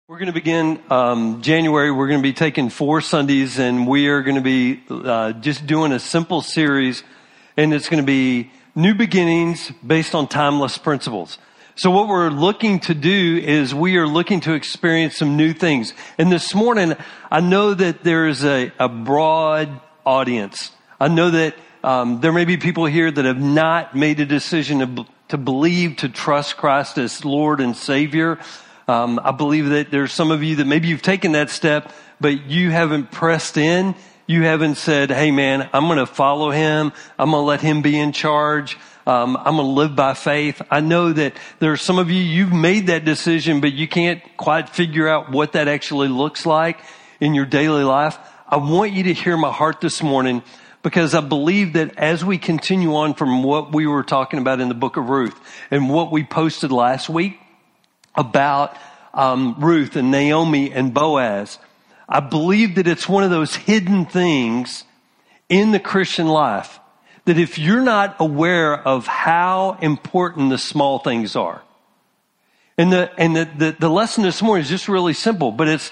We're going to begin January. We're going to be taking 4 Sundays, and we are going to be just doing a simple series, and it's going to be New Beginnings based on timeless principles. So what we're looking to do is we are looking to experience some new things. And this morning, I know that there is a broad audience. I know that there may be people here that have not made a decision to believe, to trust Christ as Lord and Savior. I believe that there's some of you that maybe you've taken that step, but you haven't pressed in. You haven't said, hey man, I'm going to follow him. I'm going to let him be in charge. I'm going to live by faith. I know that there are some of you, you've made that decision, but you can't quite figure out what that actually looks like in your daily life. I want you to hear my heart this morning, because I believe that as we continue on from what we were talking about in the book of Ruth and what we posted last week about Ruth and Naomi and Boaz, I believe that it's one of those hidden things in the Christian life that if you're not aware of how important the small things are, and the lesson this morning is just really simple, but it's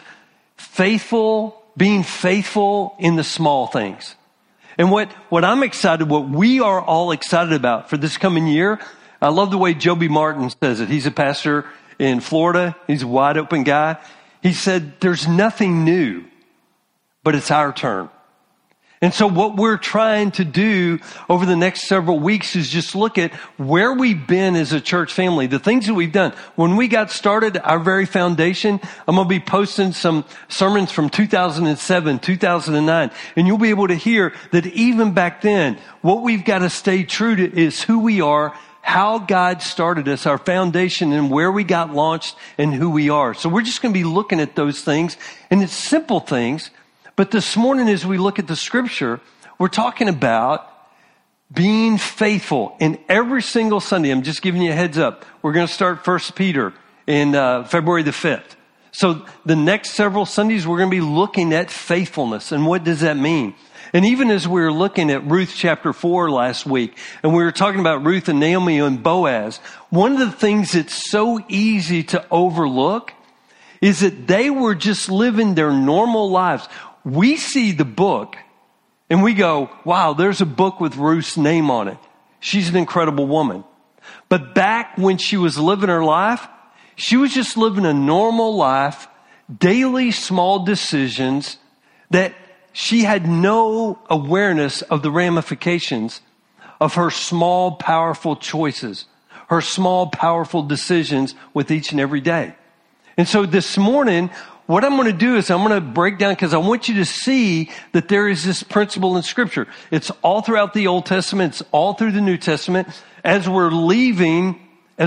being faithful in the small things. And what I'm excited, what we are all excited about for this coming year, I love the way Joby Martin says it. He's a pastor in Florida. He's a wide open guy. He said, there's nothing new, but it's our turn. And so what we're trying to do over the next several weeks is just look at where we've been as a church family, the things that we've done. When we got started, our very foundation, I'm going to be posting some sermons from 2007, 2009, and you'll be able to hear that even back then, what we've got to stay true to is who we are, how God started us, our foundation, and where we got launched and who we are. So we're just going to be looking at those things, and it's simple things. But this morning, as we look at the scripture, we're talking about being faithful. And every single Sunday, I'm just giving you a heads up, we're going to start 1 Peter in February the 5th. So the next several Sundays, we're going to be looking at faithfulness. And what does that mean? And even as we were looking at Ruth chapter 4 last week, and we were talking about Ruth and Naomi and Boaz, one of the things that's so easy to overlook is that they were just living their normal lives. We see the book and we go, wow, there's a book with Ruth's name on it. She's an incredible woman. But back when she was living her life, she was just living a normal life, daily small decisions that she had no awareness of the ramifications of her small, powerful choices, her small, powerful decisions with each and every day. And so this morning, what I'm going to do is I'm going to break down, because I want you to see that there is this principle in Scripture. It's all throughout the Old Testament. It's all through the New Testament. As we're leaving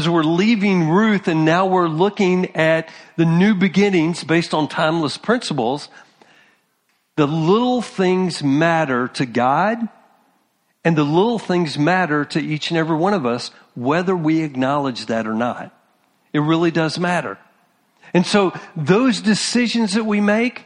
Ruth, and now we're looking at the new beginnings based on timeless principles, the little things matter to God, and the little things matter to each and every one of us, whether we acknowledge that or not. It really does matter. And so those decisions that we make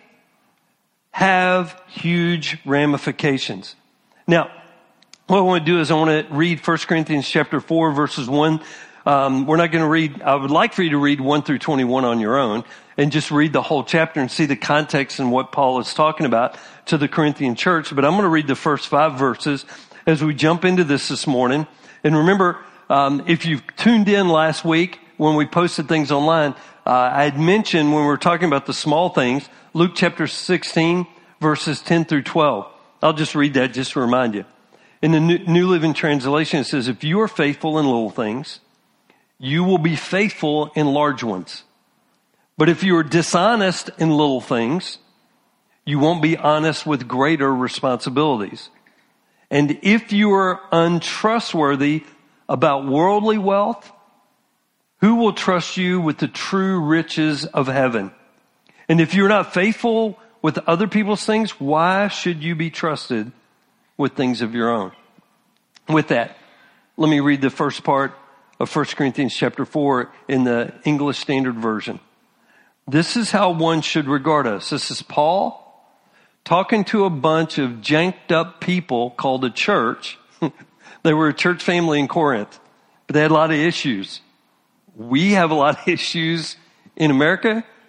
have huge ramifications. Now, what I want to do is I want to read 1 Corinthians chapter 4, verses 1. We're not going to read, I would like for you to read 1 through 21 on your own and just read the whole chapter and see the context and what Paul is talking about to the Corinthian church. But I'm going to read the first 5 verses as we jump into this morning. And remember, if you've tuned in last week when we posted things online, I had mentioned when we were talking about the small things, Luke chapter 16, verses 10 through 12. I'll just read that just to remind you. In the New Living Translation, it says, if you are faithful in little things, you will be faithful in large ones. But if you are dishonest in little things, you won't be honest with greater responsibilities. And if you are untrustworthy about worldly wealth, who will trust you with the true riches of heaven? And if you're not faithful with other people's things, why should you be trusted with things of your own? With that, let me read the first part of 1 Corinthians chapter 4 in the English Standard Version. This is how one should regard us. This is Paul talking to a bunch of janked up people called a church. They were a church family in Corinth, but they had a lot of issues. We have a lot of issues in America,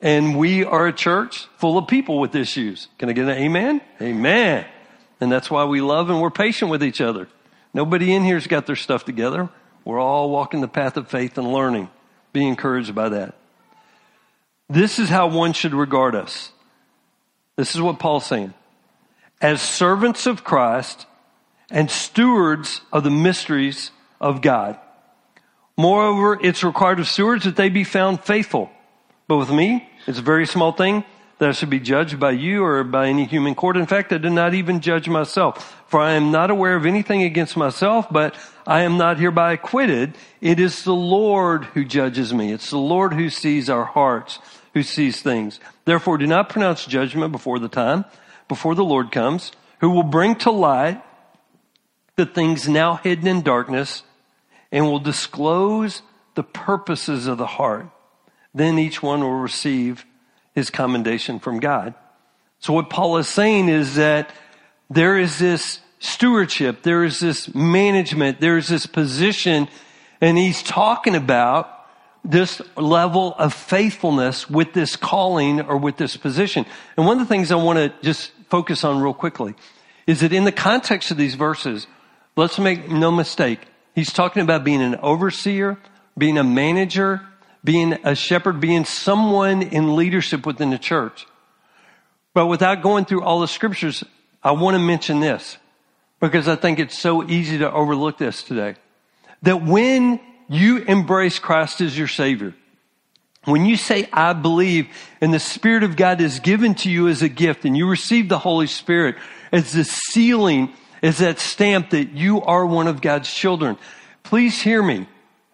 And we are a church full of people with issues. Can I get an amen? Amen. And that's why we love and we're patient with each other. Nobody in here's got their stuff together. We're all walking the path of faith and learning. Be encouraged by that. This is how one should regard us. This is what Paul's saying. As servants of Christ and stewards of the mysteries of God. Moreover, it's required of stewards that they be found faithful. But with me, it's a very small thing that I should be judged by you or by any human court. In fact, I do not even judge myself. For I am not aware of anything against myself, but I am not hereby acquitted. It is the Lord who judges me. It's the Lord who sees our hearts, who sees things. Therefore, do not pronounce judgment before the time, before the Lord comes, who will bring to light the things now hidden in darkness and will disclose the purposes of the heart. Then each one will receive his commendation from God. So what Paul is saying is that there is this stewardship, there is this management, there is this position, and he's talking about this level of faithfulness with this calling or with this position. And one of the things I want to just focus on real quickly is that in the context of these verses, let's make no mistake, he's talking about being an overseer, being a manager, being a shepherd, being someone in leadership within the church. But without going through all the scriptures, I want to mention this because I think it's so easy to overlook this today. That when you embrace Christ as your Savior, when you say, I believe, and the Spirit of God is given to you as a gift, and you receive the Holy Spirit as the sealing, as that stamp that you are one of God's children, please hear me.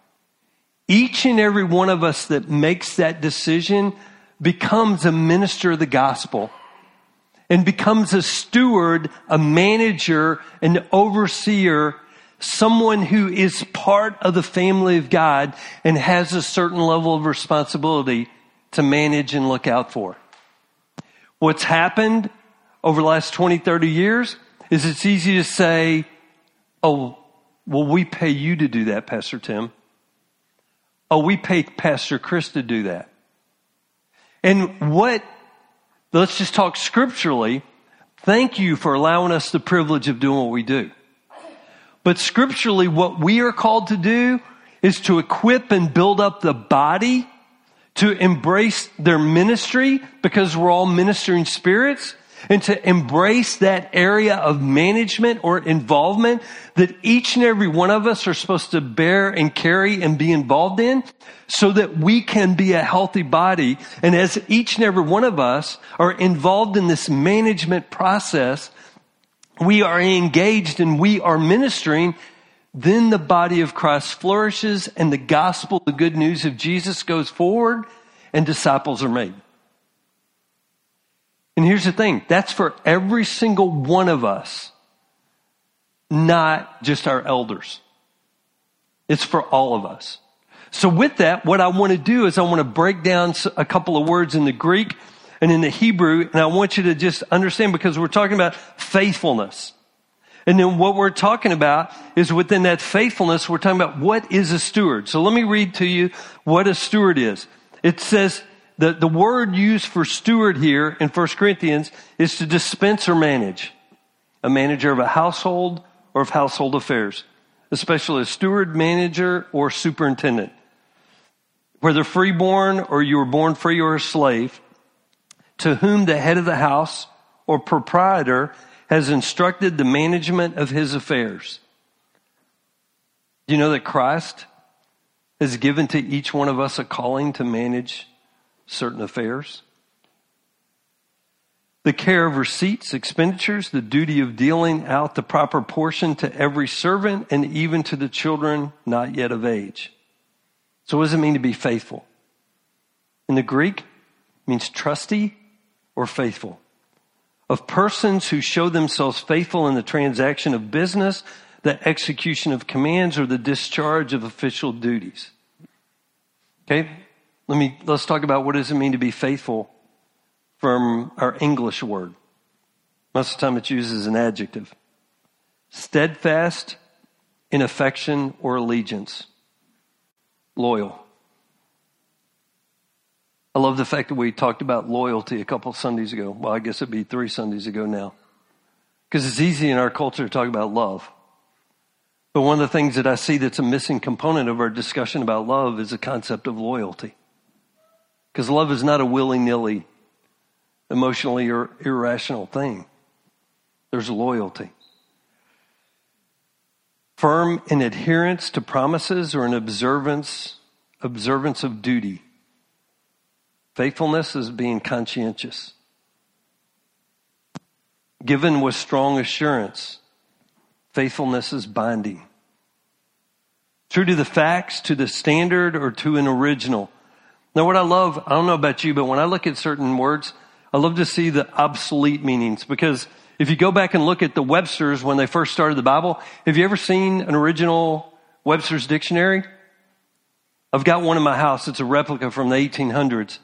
Each and every one of us that makes that decision becomes a minister of the gospel and becomes a steward, a manager, an overseer, someone who is part of the family of God and has a certain level of responsibility to manage and look out for. What's happened over the last 20, 30 years is it's easy to say, oh, well, we pay you to do that, Pastor Tim. Oh, we pay Pastor Chris to do that. And let's just talk scripturally. Thank you for allowing us the privilege of doing what we do. But scripturally, what we are called to do is to equip and build up the body, to embrace their ministry because we're all ministering spirits, and to embrace that area of management or involvement that each and every one of us are supposed to bear and carry and be involved in so that we can be a healthy body. And as each and every one of us are involved in this management process, we are engaged and we are ministering, then the body of Christ flourishes and the gospel, the good news of Jesus goes forward and disciples are made. And here's the thing, that's for every single one of us, not just our elders. It's for all of us. So with that, what I want to do is I want to break down a couple of words in the Greek and in the Hebrew, and I want you to just understand because we're talking about faithfulness. And then what we're talking about is within that faithfulness, we're talking about what is a steward. So let me read to you what a steward is. It says, the word used for steward here in 1 Corinthians is to dispense or manage. A manager of a household or of household affairs, especially a steward, manager, or superintendent. Whether freeborn or you were born free or a slave, to whom the head of the house or proprietor has instructed the management of his affairs. Do you know that Christ has given to each one of us a calling to manage certain affairs? The care of receipts, expenditures, the duty of dealing out the proper portion to every servant and even to the children not yet of age. So what does it mean to be faithful? In the Greek, it means trusty or faithful. Of persons who show themselves faithful in the transaction of business, the execution of commands, or the discharge of official duties. Okay? Let's talk about what does it mean to be faithful from our English word. Most of the time it's used as an adjective. Steadfast in affection or allegiance. Loyal. I love the fact that we talked about loyalty a couple of Sundays ago. Well, I guess it'd be 3 Sundays ago now. Because it's easy in our culture to talk about love. But one of the things that I see that's a missing component of our discussion about love is the concept of loyalty. Because love is not a willy-nilly, emotionally or irrational thing. There's loyalty. Firm in adherence to promises or in observance of duty. Faithfulness is being conscientious. Given with strong assurance. Faithfulness is binding. True to the facts, to the standard, or to an original. Now what I love, I don't know about you, but when I look at certain words, I love to see the obsolete meanings. Because if you go back and look at the Webster's when they first started the Bible, have you ever seen an original Webster's dictionary? I've got one in my house. It's a replica from the 1800s.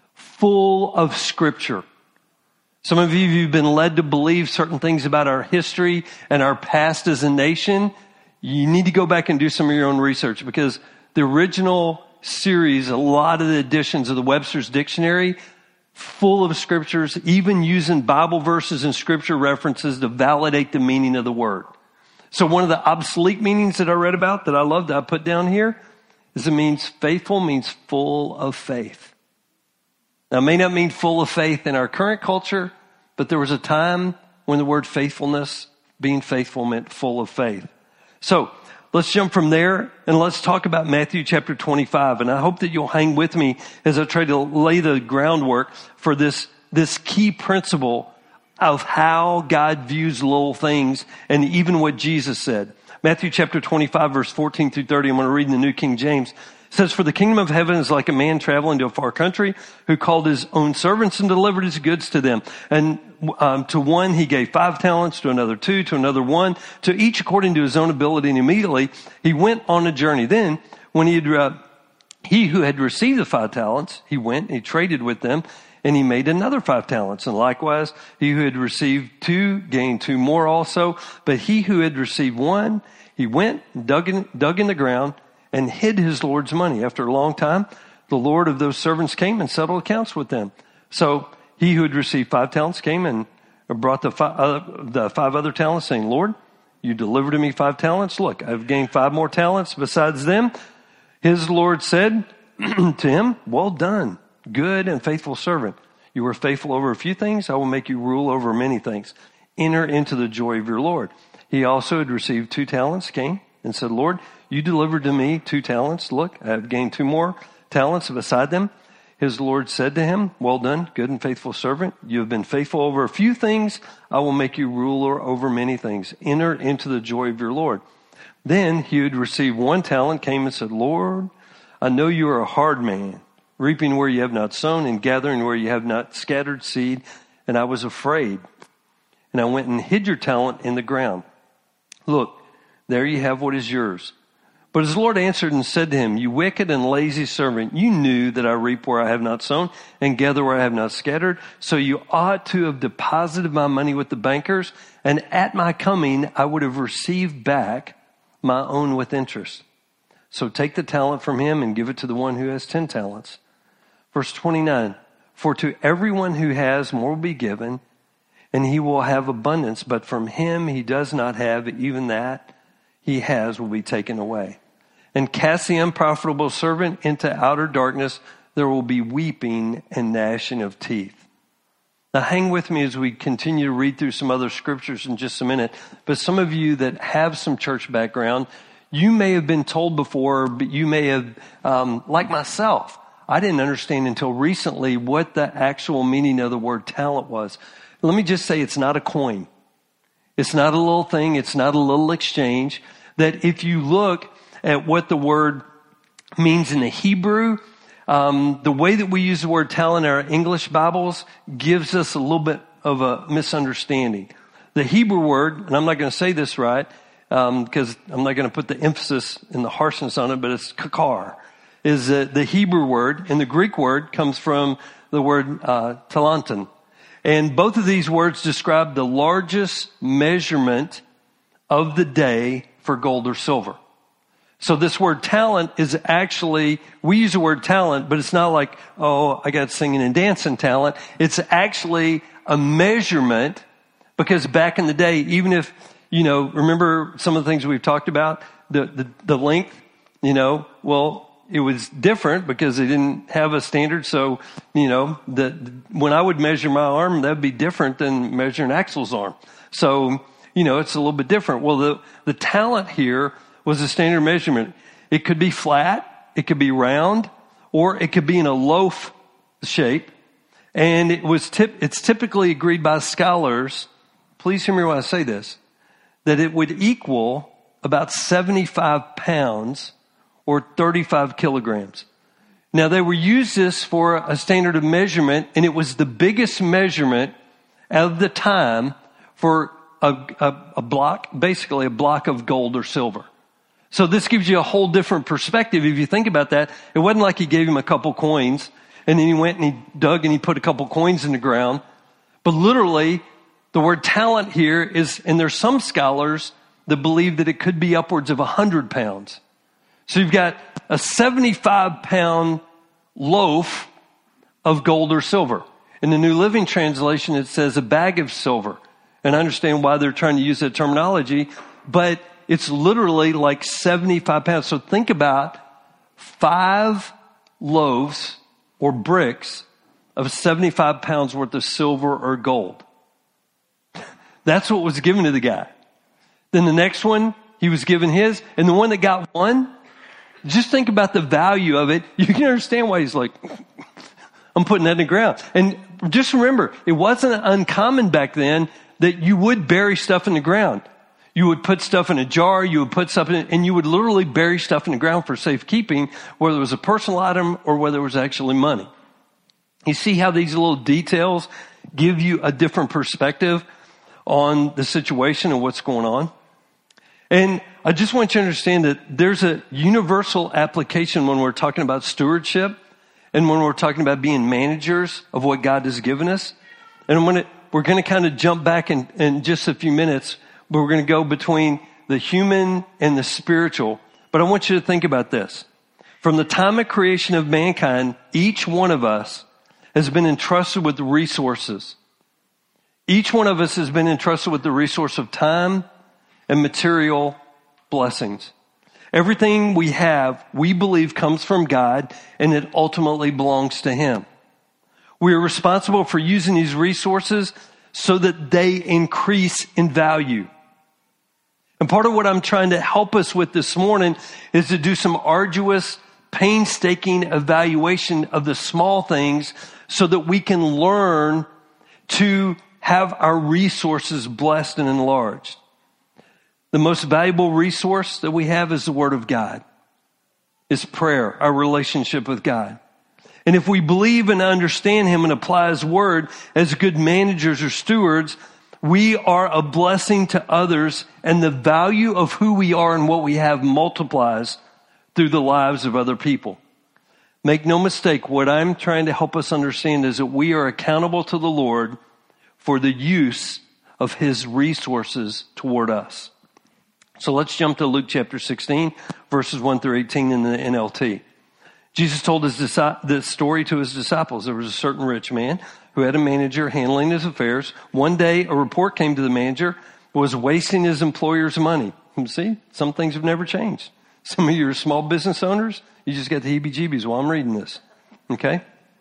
Full of scripture. Some of you have been led to believe certain things about our history and our past as a nation. You need to go back and do some of your own research because the original series, a lot of the editions of the Webster's Dictionary, full of scriptures, even using Bible verses and scripture references to validate the meaning of the word. So one of the obsolete meanings that I read about that I love that I put down here is it means faithful means full of faith. Now, it may not mean full of faith in our current culture, but there was a time when the word faithfulness, being faithful, meant full of faith. So let's jump from there and let's talk about Matthew chapter 25. And I hope that you'll hang with me as I try to lay the groundwork for this key principle of how God views little things and even what Jesus said. Matthew chapter 25, verse 14 through 30. I'm going to read in the New King James. It says, "For the kingdom of heaven is like a man traveling to a far country who called his own servants and delivered his goods to them. And to one he gave 5 talents, to another 2, to another 1, to each according to his own ability. And immediately he went on a journey. Then when he who had received the 5 talents, he went and he traded with them and he made another 5 talents. And likewise, he who had received 2 gained 2 more also. But he who had received 1, he went, dug in the ground, and hid his Lord's money. After a long time, the Lord of those servants came and settled accounts with them. So he who had received 5 talents came and brought the 5 other talents, saying, Lord, you delivered to me 5 talents. Look, I've gained 5 more talents besides them. His Lord said to him, well done, good and faithful servant. You were faithful over a few things. I will make you rule over many things. Enter into the joy of your Lord. He also had received 2 talents, came and said, Lord, you delivered to me 2 talents. Look, I have gained 2 more talents beside them. His Lord said to him, well done, good and faithful servant. You have been faithful over a few things. I will make you ruler over many things. Enter into the joy of your Lord. Then he who had received 1 talent came and said, Lord, I know you are a hard man, reaping where you have not sown and gathering where you have not scattered seed. And I was afraid. And I went and hid your talent in the ground. Look, there you have what is yours. But his Lord answered and said to him, you wicked and lazy servant, you knew that I reap where I have not sown and gather where I have not scattered. So you ought to have deposited my money with the bankers, and at my coming I would have received back my own with interest. So take the talent from him and give it to the one who has 10 talents. Verse 29, for to everyone who has more will be given, and he will have abundance, but from him he does not have, even that he has will be taken away. And cast the unprofitable servant into outer darkness. There will be weeping and gnashing of teeth. Now hang with me as we continue to read through some other scriptures in just a minute. But some of you that have some church background, you may have been told before, but you may have, like myself, I didn't understand until recently what the actual meaning of the word talent was. Let me just say it's not a coin. It's not a little thing. It's not a little exchange. That if you look at what the word means in the Hebrew, the way that we use the word talent in our English Bibles gives us a little bit of a misunderstanding. The Hebrew word, and I'm not going to say this right, because I'm not going to put the emphasis and the harshness on it, but it's kakar, is the Hebrew word, and the Greek word comes from the word talanton. And both of these words describe the largest measurement of the day for gold or silver. So this word talent is actually, we use the word talent, but it's not like, oh, I got singing and dancing talent. It's actually a measurement, because back in the day, even if, remember some of the things we've talked about, the length, well, it was different because they didn't have a standard. So, when I would measure my arm, that'd be different than measuring Axel's arm. So, it's a little bit different. Well, the talent here was a standard measurement. It could be flat, it could be round, or it could be in a loaf shape. And it's typically agreed by scholars, please hear me when I say this, that it would equal about 75 pounds or 35 kilograms. Now, they were used this for a standard of measurement, and it was the biggest measurement of the time for a block, basically a block of gold or silver. So this gives you a whole different perspective. If you think about that, it wasn't like he gave him a couple coins and then he went and he dug and he put a couple coins in the ground. But literally, the word talent here is, and there's some scholars that believe that it could be upwards of 100 pounds. So you've got a 75-pound loaf of gold or silver. In the New Living Translation, it says a bag of silver. And I understand why they're trying to use that terminology, but it's literally like 75 pounds. So think about 5 loaves or bricks of 75 pounds worth of silver or gold. That's what was given to the guy. Then the next one, he was given his. And the one that got one, just think about the value of it. You can understand why he's like, I'm putting that in the ground. And just remember, it wasn't uncommon back then that you would bury stuff in the ground. You would put stuff in a jar, you would put stuff in it, and you would literally bury stuff in the ground for safekeeping, whether it was a personal item or whether it was actually money. You see how these little details give you a different perspective on the situation and what's going on? And I just want you to understand that there's a universal application when we're talking about stewardship and when we're talking about being managers of what God has given us. And we're going to kind of jump back in just a few minutes, but we're going to go between the human and the spiritual. But I want you to think about this. From the time of creation of mankind, each one of us has been entrusted with the resources. Each one of us has been entrusted with the resource of time and material blessings. Everything we have, we believe, comes from God, and it ultimately belongs to Him. We are responsible for using these resources so that they increase in value. And part of what I'm trying to help us with this morning is to do some arduous, painstaking evaluation of the small things so that we can learn to have our resources blessed and enlarged. The most valuable resource that we have is the Word of God. It's prayer, our relationship with God. And if we believe and understand Him and apply His Word as good managers or stewards, we are a blessing to others, and the value of who we are and what we have multiplies through the lives of other people. Make no mistake, what I'm trying to help us understand is that we are accountable to the Lord for the use of His resources toward us. So let's jump to Luke chapter 16, verses 1 through 18 in the NLT. Jesus told this story to His disciples. There was a certain rich man who had a manager handling his affairs. One day, a report came to the manager was wasting his employer's money. See, some things have never changed. Some of you are small business owners, you just got the heebie-jeebies while I'm reading this. Okay?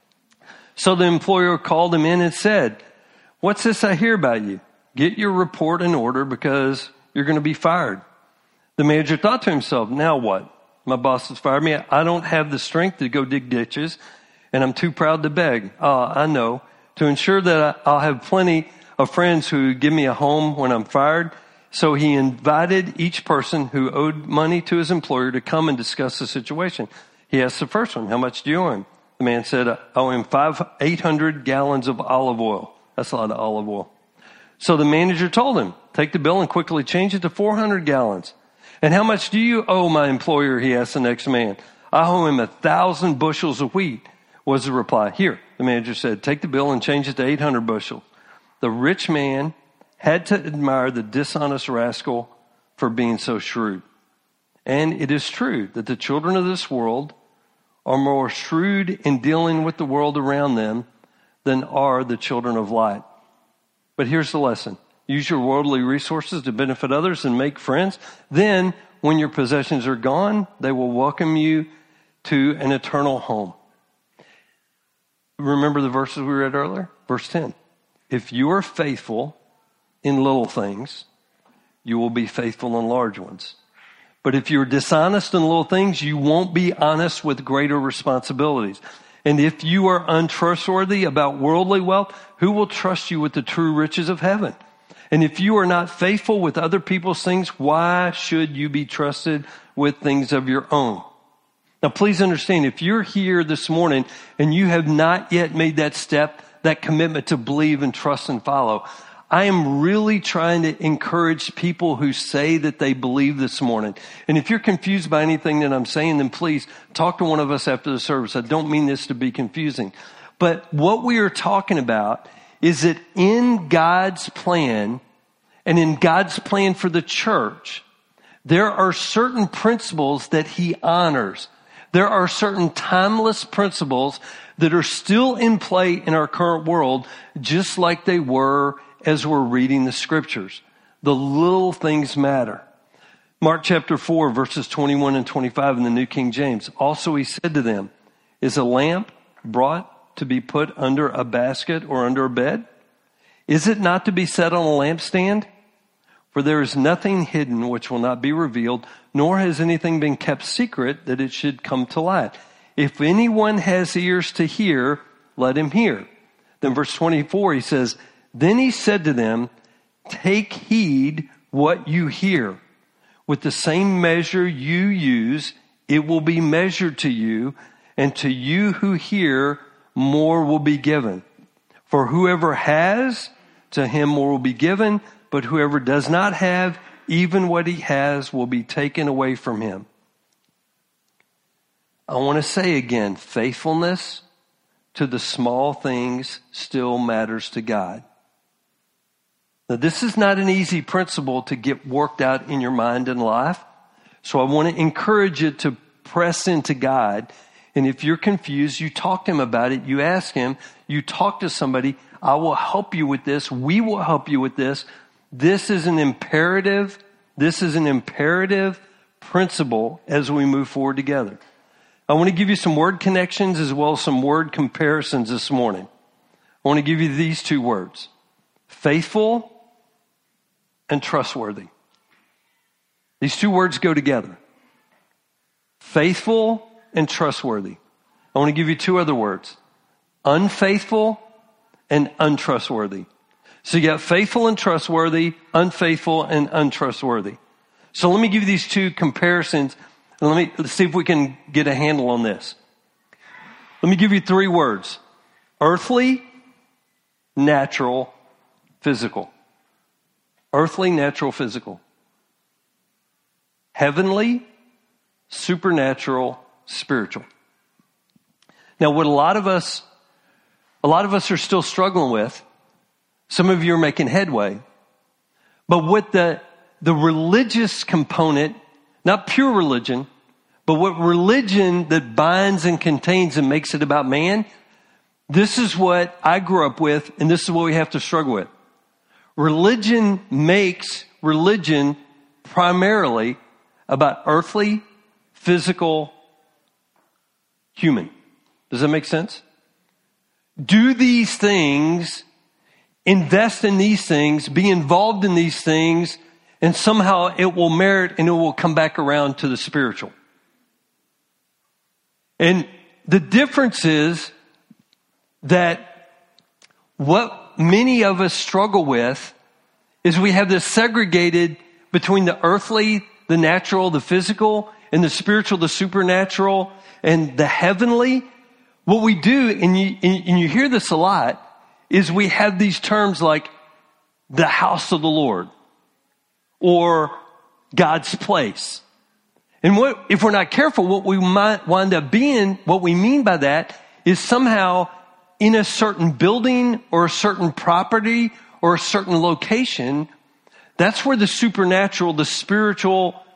So the employer called him in and said, "What's this I hear about you? Get your report in order because you're going to be fired." The manager thought to himself, "Now what? My boss has fired me. I don't have the strength to go dig ditches, and I'm too proud to beg. I know. To ensure that I'll have plenty of friends who give me a home when I'm fired." So he invited each person who owed money to his employer to come and discuss the situation. He asked the first one, "How much do you owe him?" The man said, "I owe him 800 gallons of olive oil." That's a lot of olive oil. So the manager told him, "Take the bill and quickly change it to 400 gallons. "And how much do you owe my employer?" he asked the next man. "I owe him 1,000 bushels of wheat," was the reply. "Here," the manager said, "take the bill and change it to 800 bushels. The rich man had to admire the dishonest rascal for being so shrewd. And it is true that the children of this world are more shrewd in dealing with the world around them than are the children of light. But here's the lesson. Use your worldly resources to benefit others and make friends. Then, when your possessions are gone, they will welcome you to an eternal home. Remember the verses we read earlier? Verse 10. If you are faithful in little things, you will be faithful in large ones. But if you're dishonest in little things, you won't be honest with greater responsibilities. And if you are untrustworthy about worldly wealth, who will trust you with the true riches of heaven? And if you are not faithful with other people's things, why should you be trusted with things of your own? Now, please understand, if you're here this morning and you have not yet made that step, that commitment to believe and trust and follow, I am really trying to encourage people who say that they believe this morning. And if you're confused by anything that I'm saying, then please talk to one of us after the service. I don't mean this to be confusing. But what we are talking about is that in God's plan and in God's plan for the church, there are certain principles that He honors. There are certain timeless principles that are still in play in our current world, just like they were as we're reading the scriptures. The little things matter. Mark chapter 4, verses 21 and 25 in the New King James. Also He said to them, is a lamp brought to be put under a basket or under a bed? Is it not to be set on a lampstand? For there is nothing hidden which will not be revealed, nor has anything been kept secret that it should come to light. If anyone has ears to hear, let him hear. Then verse 24, He says, then He said to them, take heed what you hear. With the same measure you use, it will be measured to you, and to you who hear, more will be given. For whoever has, to him more will be given, but whoever does not have, even what he has will be taken away from him. I want to say again, faithfulness to the small things still matters to God. Now, this is not an easy principle to get worked out in your mind and life. So I want to encourage you to press into God. And if you're confused, you talk to Him about it. You ask Him. You talk to somebody. I will help you with this. We will help you with this. This is an imperative. This is an imperative principle as we move forward together. I want to give you some word connections as well as some word comparisons this morning. I want to give you these two words: faithful and trustworthy. These two words go together. Faithful and trustworthy. I want to give you two other words: unfaithful and untrustworthy. So you got faithful and trustworthy, unfaithful and untrustworthy. So let me give you these two comparisons, and let's see if we can get a handle on this. Let me give you three words: earthly, natural, physical. Earthly, natural, physical. Heavenly, supernatural, spiritual. Now, what a lot of us are still struggling with, some of you are making headway, but what the religious component, not pure religion, but what religion that binds and contains and makes it about man, this is what I grew up with, and this is what we have to struggle with. Religion makes religion primarily about earthly, physical, human. Does that make sense? Do these things, invest in these things, be involved in these things, and somehow it will merit and it will come back around to the spiritual. And the difference is that what many of us struggle with is we have this segregated between the earthly, the natural, the physical, and the spiritual, the supernatural, and the heavenly. What we do, and you hear this a lot, is we have these terms like the house of the Lord or God's place. And if we're not careful, what we might wind up being, what we mean by that is somehow in a certain building or a certain property or a certain location. That's where the supernatural, the spiritual,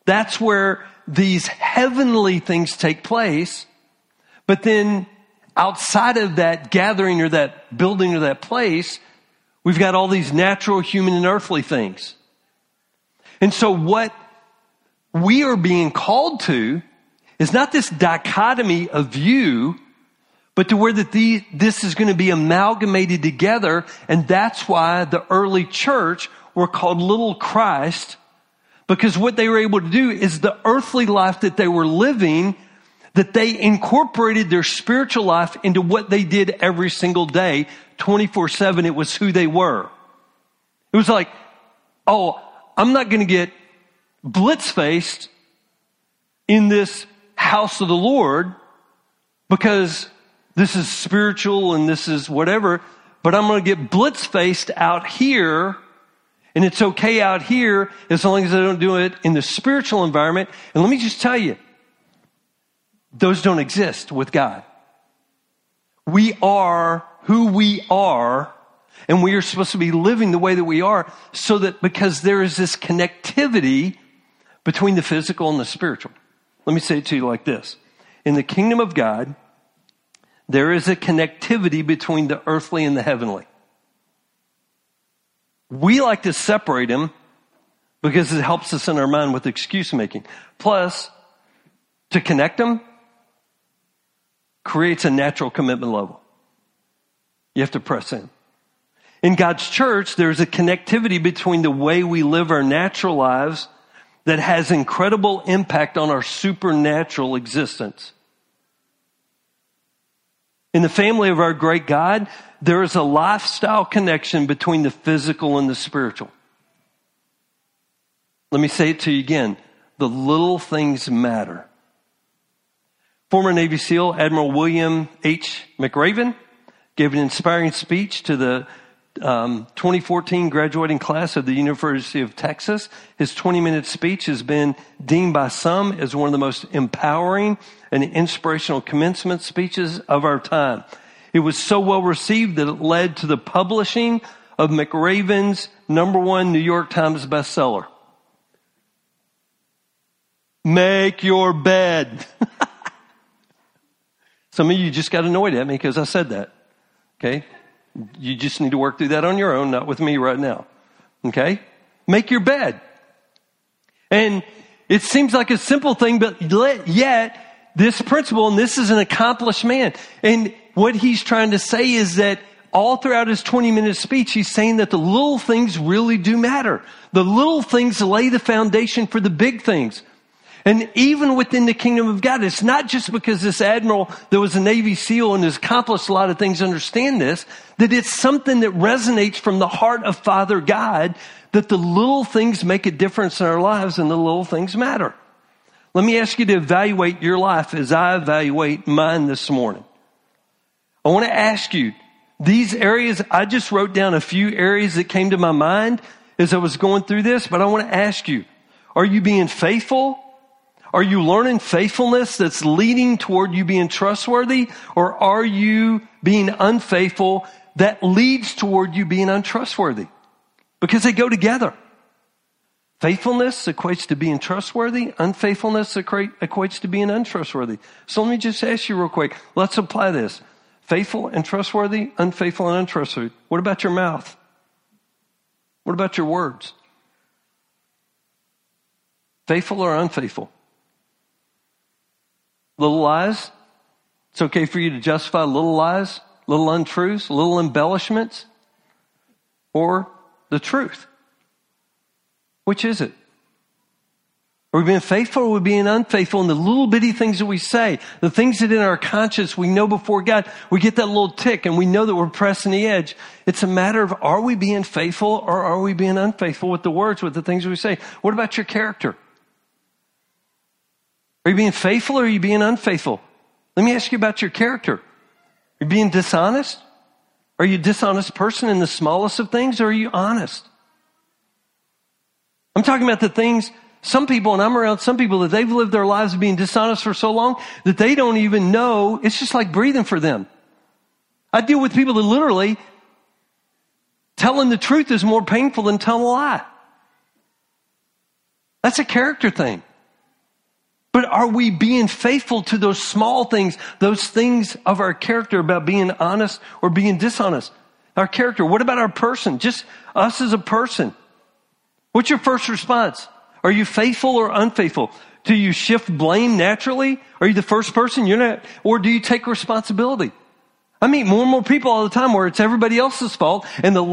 That's where these heavenly things take place. But then outside of that gathering or that building or that place, we've got all these natural, human, and earthly things. And so what we are being called to is not this dichotomy of view, but to where this is going to be amalgamated together. And that's why the early church were called little Christ, because what they were able to do is the earthly life that they were living, that they incorporated their spiritual life into what they did every single day, 24/7. It was who they were. It was like, oh, I'm not going to get blitz-faced in this house of the Lord because this is spiritual and this is whatever, but I'm going to get blitz-faced out here, and it's okay out here as long as I don't do it in the spiritual environment. And let me just tell you, those don't exist with God. We are who we are, and we are supposed to be living the way that we are, so that because there is this connectivity between the physical and the spiritual. Let me say it to you like this. In the kingdom of God, there is a connectivity between the earthly and the heavenly. We like to separate them because it helps us in our mind with excuse making. Plus, to connect them creates a natural commitment level. You have to press in. In God's church, there's a connectivity between the way we live our natural lives that has incredible impact on our supernatural existence. In the family of our great God, there is a lifestyle connection between the physical and the spiritual. Let me say it to you again. The little things matter. Former Navy SEAL Admiral William H. McRaven gave an inspiring speech to the 2014 graduating class of the University of Texas. His 20-minute speech has been deemed by some as one of the most empowering and inspirational commencement speeches of our time. It was so well received that it led to the publishing of McRaven's #1 New York Times bestseller. Make your bed. Some of you just got annoyed at me because I said that. Okay? You just need to work through that on your own, not with me right now. Okay? Make your bed. And it seems like a simple thing, but yet this principle, and this is an accomplished man. And what he's trying to say is that all throughout his 20-minute speech, he's saying that the little things really do matter. The little things lay the foundation for the big things. And even within the kingdom of God, it's not just because this admiral that was a Navy SEAL and has accomplished a lot of things understand this, that it's something that resonates from the heart of Father God, that the little things make a difference in our lives and the little things matter. Let me ask you to evaluate your life as I evaluate mine this morning. I want to ask you, these areas, I just wrote down a few areas that came to my mind as I was going through this, but I want to ask you, are you being faithful? Are you learning faithfulness that's leading toward you being trustworthy? Or are you being unfaithful that leads toward you being untrustworthy? Because they go together. Faithfulness equates to being trustworthy. Unfaithfulness equates to being untrustworthy. So let me just ask you real quick. Let's apply this. Faithful and trustworthy, unfaithful and untrustworthy. What about your mouth? What about your words? Faithful or unfaithful? Little lies? It's okay for you to justify little lies, little untruths, little embellishments, or the truth? Which is it? Are we being faithful or are we being unfaithful in the little bitty things that we say? The things that in our conscience we know before God, we get that little tick and we know that we're pressing the edge. It's a matter of, are we being faithful or are we being unfaithful with the words, with the things we say? What about your character? Are you being faithful or are you being unfaithful? Let me ask you about your character. Are you being dishonest? Are you a dishonest person in the smallest of things or are you honest? I'm talking about the things, some people, and I'm around some people that they've lived their lives being dishonest for so long that they don't even know. It's just like breathing for them. I deal with people that literally telling the truth is more painful than telling a lie. That's a character thing. But are we being faithful to those small things, those things of our character about being honest or being dishonest? Our character. What about our person? Just us as a person. What's your first response? Are you faithful or unfaithful? Do you shift blame naturally? Are you the first person? You're not. Or do you take responsibility? I meet more and more people all the time where it's everybody else's fault. And the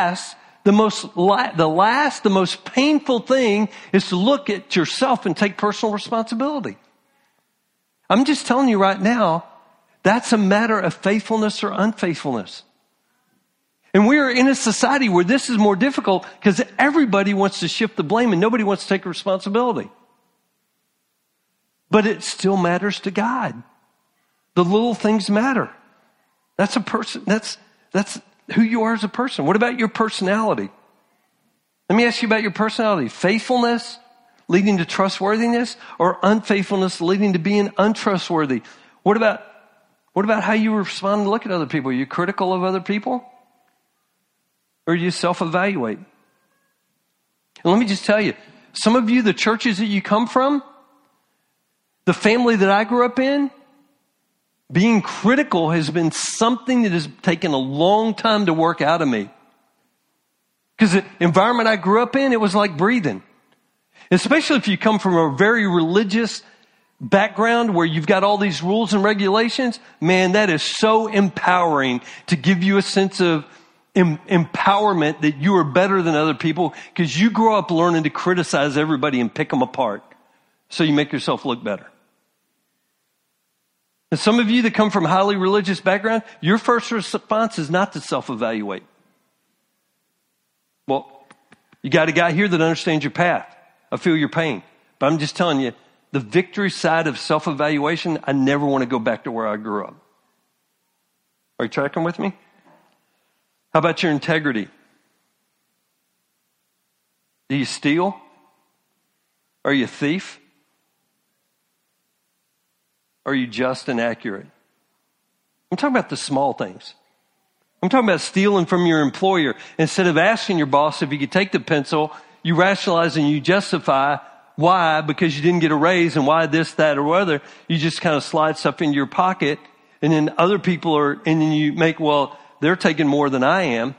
most painful thing is to look at yourself and take personal responsibility. I'm just telling you right now, that's a matter of faithfulness or unfaithfulness. And we are in a society where this is more difficult because everybody wants to shift the blame and nobody wants to take responsibility. But it still matters to God. The little things matter. That's a person. That's who you are as a person. What about your personality? Let me ask you about your personality. Faithfulness leading to trustworthiness, or unfaithfulness leading to being untrustworthy? What about how you respond and look at other people? Are you critical of other people? Or do you self-evaluate? And let me just tell you, some of you, the churches that you come from, the family that I grew up in, being critical has been something that has taken a long time to work out of me. Because the environment I grew up in, it was like breathing. Especially if you come from a very religious background where you've got all these rules and regulations, man, that is so empowering to give you a sense of empowerment that you are better than other people because you grow up learning to criticize everybody and pick them apart so you make yourself look better. And some of you that come from highly religious background, your first response is not to self-evaluate. Well, you got a guy here that understands your path. I feel your pain. But I'm just telling you, the victory side of self-evaluation, I never want to go back to where I grew up. Are you tracking with me? How about your integrity? Do you steal? Are you a thief? Are you just and accurate? I'm talking about the small things. I'm talking about stealing from your employer. Instead of asking your boss if you could take the pencil, you rationalize and you justify why, because you didn't get a raise and why this, that, or other. You just kind of slide stuff into your pocket and then other people and then you make, well, they're taking more than I am.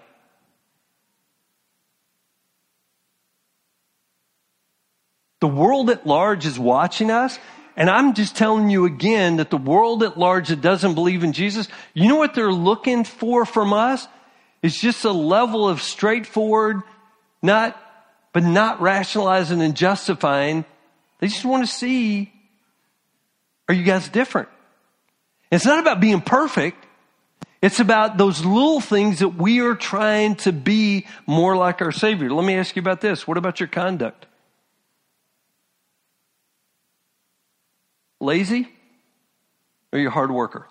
The world at large is watching us. And I'm just telling you again that the world at large that doesn't believe in Jesus, you know what they're looking for from us? It's just a level of straightforward, not rationalizing and justifying. They just want to see, are you guys different? And it's not about being perfect. It's about those little things that we are trying to be more like our Savior. Let me ask you about this. What about your conduct? Lazy? Or you a hard worker?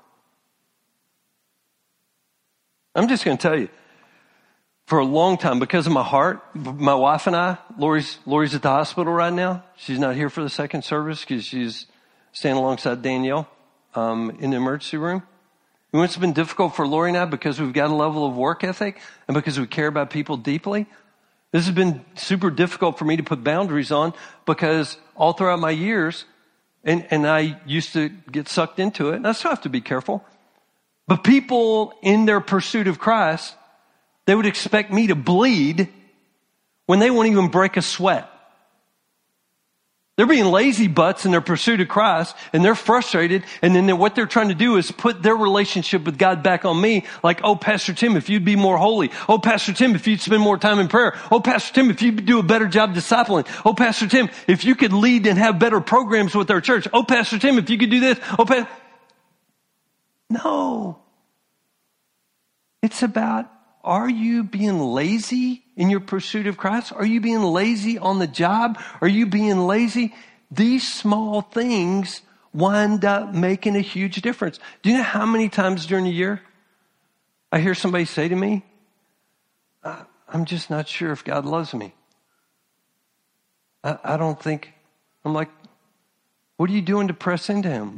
I'm just going to tell you, for a long time, because of my heart, my wife and I, Lori's at the hospital right now. She's not here for the second service because she's standing alongside Danielle in the emergency room. And it's been difficult for Lori and I because we've got a level of work ethic and because we care about people deeply. This has been super difficult for me to put boundaries on because all throughout my years, and I used to get sucked into it, and I still have to be careful. But people in their pursuit of Christ, they would expect me to bleed when they won't even break a sweat. They're being lazy butts in their pursuit of Christ, and they're frustrated, and then what they're trying to do is put their relationship with God back on me, like, oh, Pastor Tim, if you'd be more holy. Oh, Pastor Tim, if you'd spend more time in prayer. Oh, Pastor Tim, if you'd do a better job discipling. Oh, Pastor Tim, if you could lead and have better programs with our church. Oh, Pastor Tim, if you could do this. Oh, No. It's about, are you being lazy in your pursuit of Christ? Are you being lazy on the job? Are you being lazy? These small things wind up making a huge difference. Do you know how many times during the year I hear somebody say to me, I'm just not sure if God loves me. I don't think. I'm like, what are you doing to press into him?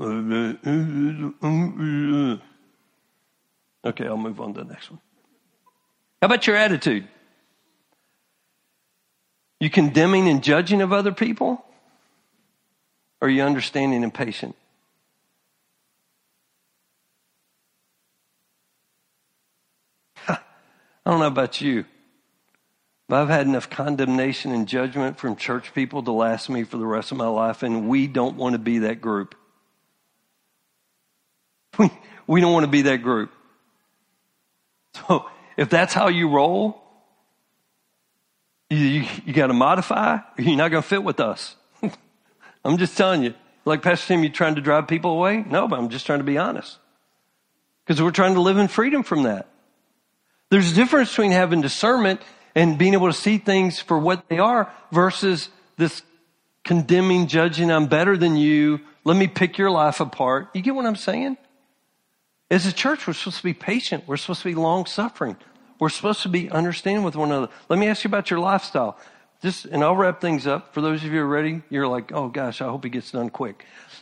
Okay, I'll move on to the next one. How about your attitude? You condemning and judging of other people? Or are you understanding and patient? I don't know about you, but I've had enough condemnation and judgment from church people to last me for the rest of my life, and we don't want to be that group. We don't want to be that group. So if that's how you roll, you got to modify, or you're not going to fit with us. I'm just telling you. Like Pastor Tim, you trying to drive people away? No, but I'm just trying to be honest. Because we're trying to live in freedom from that. There's a difference between having discernment and being able to see things for what they are versus this condemning, judging, I'm better than you. Let me pick your life apart. You get what I'm saying? As a church, we're supposed to be patient. We're supposed to be long-suffering. We're supposed to be understanding with one another. Let me ask you about your lifestyle. And I'll wrap things up. For those of you who are ready, you're like, oh gosh, I hope he gets done quick.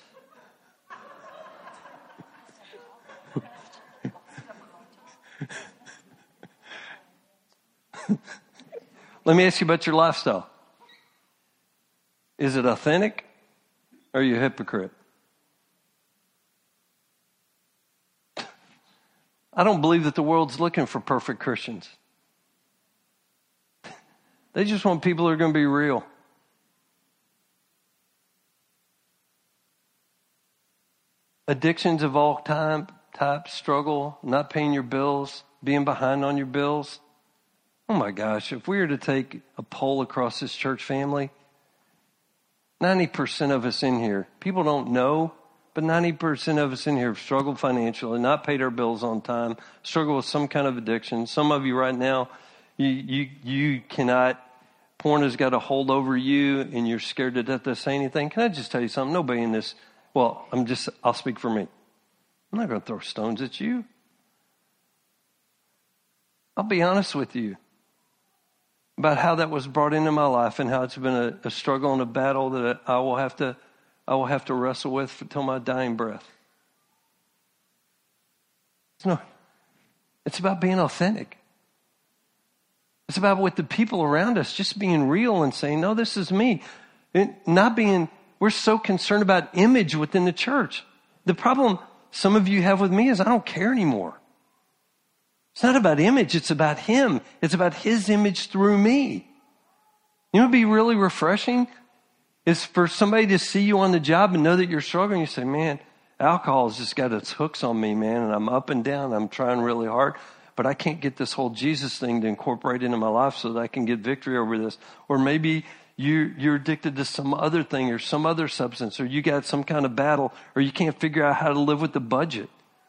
Let me ask you about your lifestyle. Is it authentic or are you a hypocrite? I don't believe that the world's looking for perfect Christians. They just want people who are going to be real. Addictions of all types, struggle, not paying your bills, being behind on your bills. Oh my gosh, if we were to take a poll across this church family, 90% of us in here, people don't know, but 90% of us in here have struggled financially, not paid our bills on time, struggle with some kind of addiction. Some of you right now, you cannot, porn has got a hold over you and you're scared to death to say anything. Can I just tell you something? Nobody in this, I'll speak for me. I'm not going to throw stones at you. I'll be honest with you about how that was brought into my life and how it's been a struggle and a battle that I will have to wrestle with until my dying breath. It's about being authentic. It's about with the people around us just being real and saying, no, this is me. We're so concerned about image within the church. The problem some of you have with me is I don't care anymore. It's not about image, it's about him. It's about his image through me. You know what would be really refreshing? Is for somebody to see you on the job and know that you're struggling. You say, man, alcohol has just got its hooks on me, man, and I'm up and down. I'm trying really hard, but I can't get this whole Jesus thing to incorporate into my life so that I can get victory over this. Or maybe you're addicted to some other thing or some other substance, or you got some kind of battle, or you can't figure out how to live with the budget.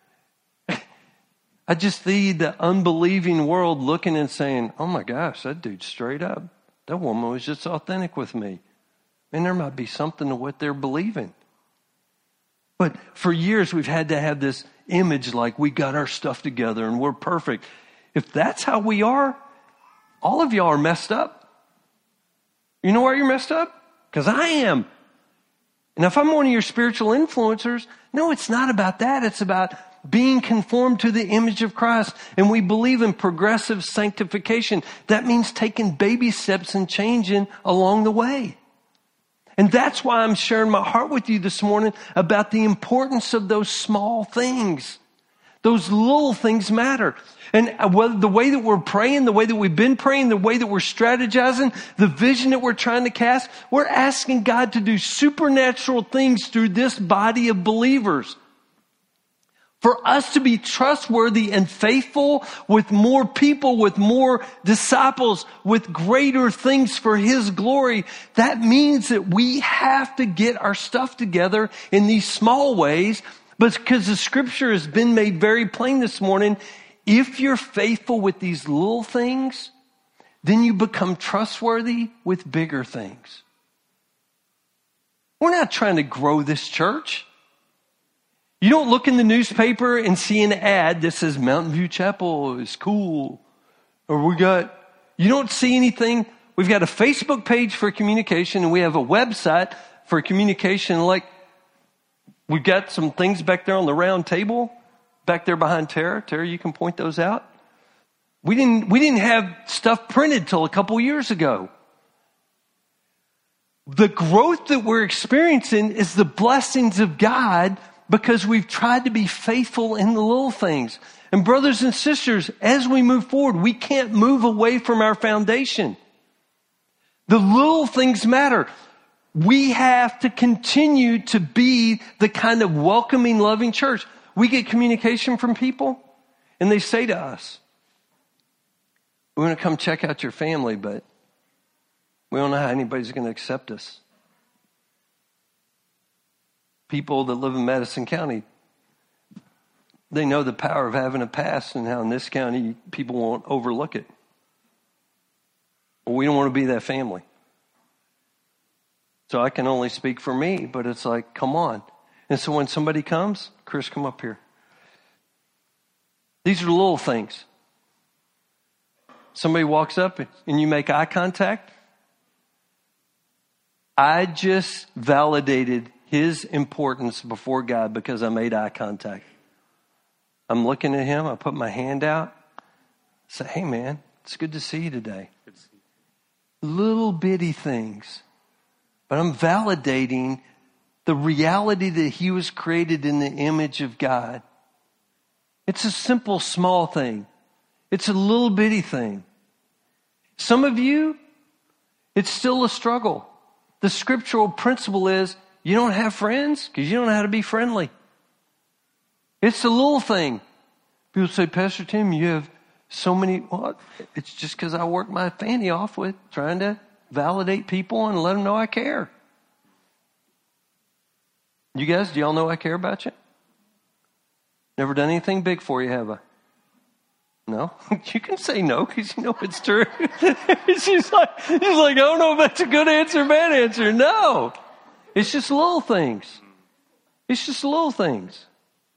I just see the unbelieving world looking and saying, oh my gosh, that dude's straight up. That woman was just authentic with me. And there might be something to what they're believing. But for years, we've had to have this image like we got our stuff together and we're perfect. If that's how we are, all of y'all are messed up. You know why you're messed up? Because I am. And if I'm one of your spiritual influencers, no, it's not about that. It's about being conformed to the image of Christ. And we believe in progressive sanctification. That means taking baby steps and changing along the way. And that's why I'm sharing my heart with you this morning about the importance of those small things. Those little things matter. And whether the way that we're praying, the way that we've been praying, the way that we're strategizing, the vision that we're trying to cast, we're asking God to do supernatural things through this body of believers. For us to be trustworthy and faithful with more people, with more disciples, with greater things for His glory, that means that we have to get our stuff together in these small ways. But because the scripture has been made very plain this morning, if you're faithful with these little things, then you become trustworthy with bigger things. We're not trying to grow this church. You don't look in the newspaper and see an ad that says Mountain View Chapel is cool. Or you don't see anything. We've got a Facebook page for communication and we have a website for communication. Like we've got some things back there on the round table, back there behind Tara. Tara, you can point those out. We didn't have stuff printed till a couple years ago. The growth that we're experiencing is the blessings of God because we've tried to be faithful in the little things. And brothers and sisters, as we move forward, we can't move away from our foundation. The little things matter. We have to continue to be the kind of welcoming, loving church. We get communication from people, and they say to us, "We want to come check out your family, but we don't know how anybody's going to accept us." People that live in Madison County, they know the power of having a past and how in this county people won't overlook it. Well, we don't want to be that family. So I can only speak for me, but it's like, come on. And so when somebody comes, Chris, come up here. These are little things. Somebody walks up and you make eye contact. I just validated his importance before God because I made eye contact. I'm looking at him. I put my hand out. I say, "Hey, man, it's good to see you today." Little bitty things. But I'm validating the reality that he was created in the image of God. It's a simple, small thing. It's a little bitty thing. Some of you, it's still a struggle. The scriptural principle is you don't have friends because you don't know how to be friendly. It's a little thing. People say, "Pastor Tim, you have so many." Well, it's just because I work my fanny off with trying to validate people and let them know I care. You guys, do y'all know I care about you? Never done anything big for you, have I? No? You can say no because you know it's true. She's like, I don't know if that's a good answer or bad answer. No. It's just little things. It's just little things.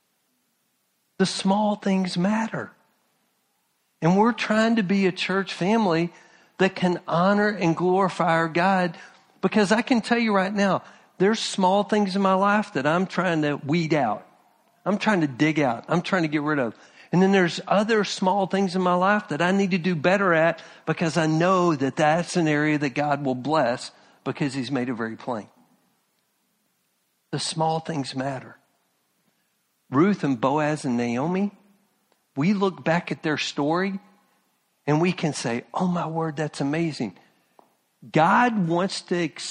The small things matter. And we're trying to be a church family that can honor and glorify our God, because I can tell you right now, there's small things in my life that I'm trying to weed out. I'm trying to dig out. I'm trying to get rid of. And then there's other small things in my life that I need to do better at because I know that that's an area that God will bless because he's made it very plain. The small things matter. Ruth and Boaz and Naomi, we look back at their story and we can say, "Oh my word, that's amazing." God wants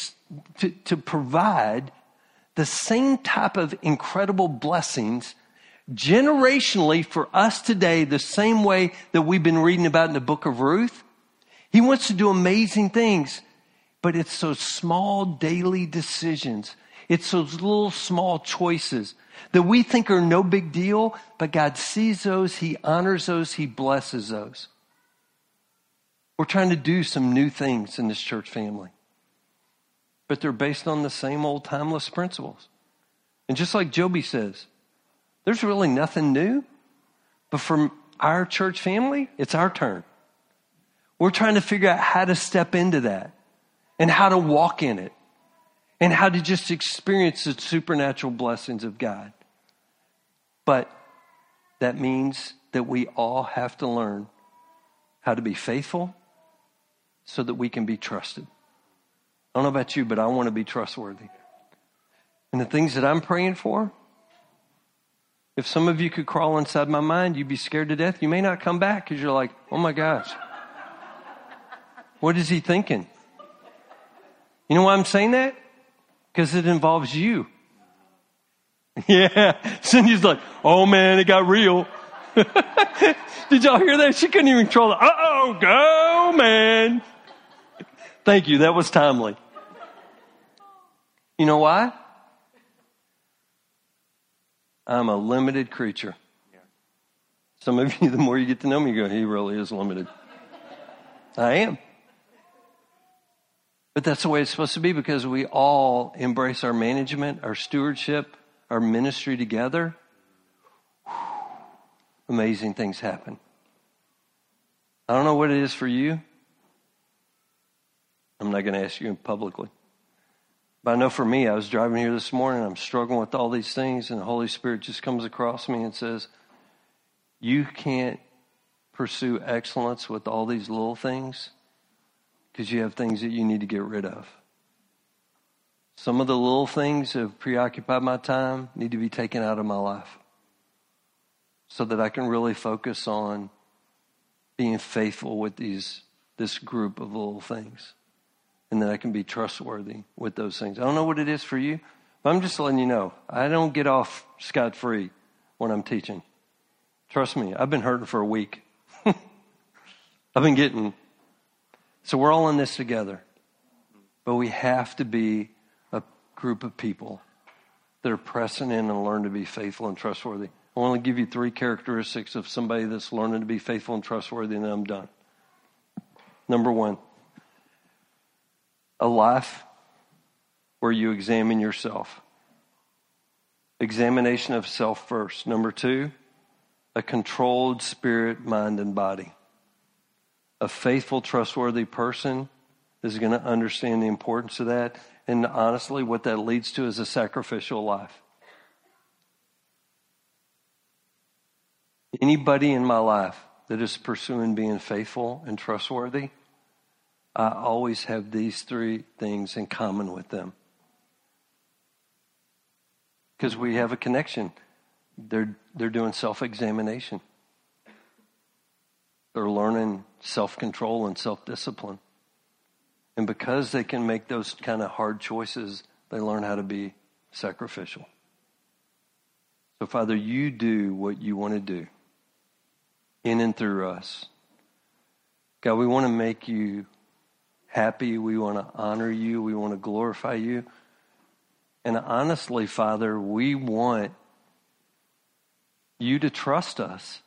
to provide the same type of incredible blessings generationally for us today, the same way that we've been reading about in the book of Ruth. He wants to do amazing things, but it's those small daily decisions. It's those little small choices that we think are no big deal, but God sees those, he honors those, he blesses those. We're trying to do some new things in this church family, but they're based on the same old timeless principles. And just like Joby says, there's really nothing new, but for our church family, it's our turn. We're trying to figure out how to step into that and how to walk in it and how to just experience the supernatural blessings of God. But that means that we all have to learn how to be faithful so that we can be trusted. I don't know about you, but I want to be trustworthy. And the things that I'm praying for, if some of you could crawl inside my mind, you'd be scared to death. You may not come back because you're like, "Oh my gosh, what is he thinking?" You know why I'm saying that? Because it involves you. Yeah. Cindy's like, "Oh man, it got real." Did y'all hear that? She couldn't even control it. Uh-oh, go man. Thank you. That was timely. You know why? I'm a limited creature. Some of you, the more you get to know me, you go, "He really is limited." I am. But that's the way it's supposed to be because we all embrace our management, our stewardship, our ministry together. Amazing things happen. I don't know what it is for you. I'm not going to ask you publicly. But I know for me, I was driving here this morning, I'm struggling with all these things, and the Holy Spirit just comes across me and says, "You can't pursue excellence with all these little things because you have things that you need to get rid of. Some of the little things that have preoccupied my time need to be taken out of my life so that I can really focus on being faithful with this group of little things, and that I can be trustworthy with those things. I don't know what it is for you, but I'm just letting you know. I don't get off scot-free when I'm teaching. Trust me, I've been hurting for a week. So we're all in this together. But we have to be a group of people that are pressing in and learn to be faithful and trustworthy. I want to give you 3 characteristics of somebody that's learning to be faithful and trustworthy, and then I'm done. Number 1, a life where you examine yourself. Examination of self first. Number 2, a controlled spirit, mind, and body. A faithful, trustworthy person is going to understand the importance of that. And honestly, what that leads to is a sacrificial life. Anybody in my life that is pursuing being faithful and trustworthy, I always have these 3 things in common with them. Because we have a connection. They're doing self-examination. They're learning self-control and self-discipline. And because they can make those kind of hard choices, they learn how to be sacrificial. So, Father, you do what you want to do in and through us. God, we want to make you happy. We want to honor you. We want to glorify you. And honestly, Father, we want you to trust us.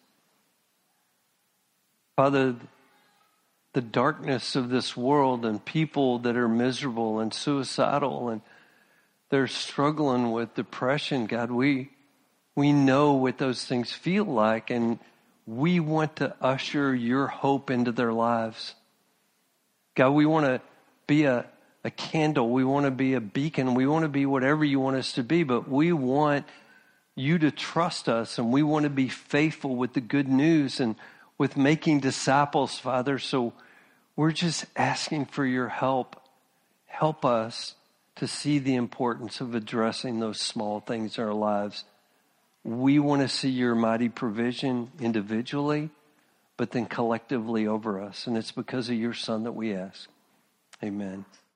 Father, the darkness of this world and people that are miserable and suicidal and they're struggling with depression, God, we know what those things feel like, and we want to usher your hope into their lives. God, we want to be a candle. We want to be a beacon. We want to be whatever you want us to be, but we want you to trust us, and we want to be faithful with the good news and with making disciples, Father. So we're just asking for your help. Help us to see the importance of addressing those small things in our lives. We want to see your mighty provision individually, but then collectively over us. And it's because of your Son that we ask. Amen.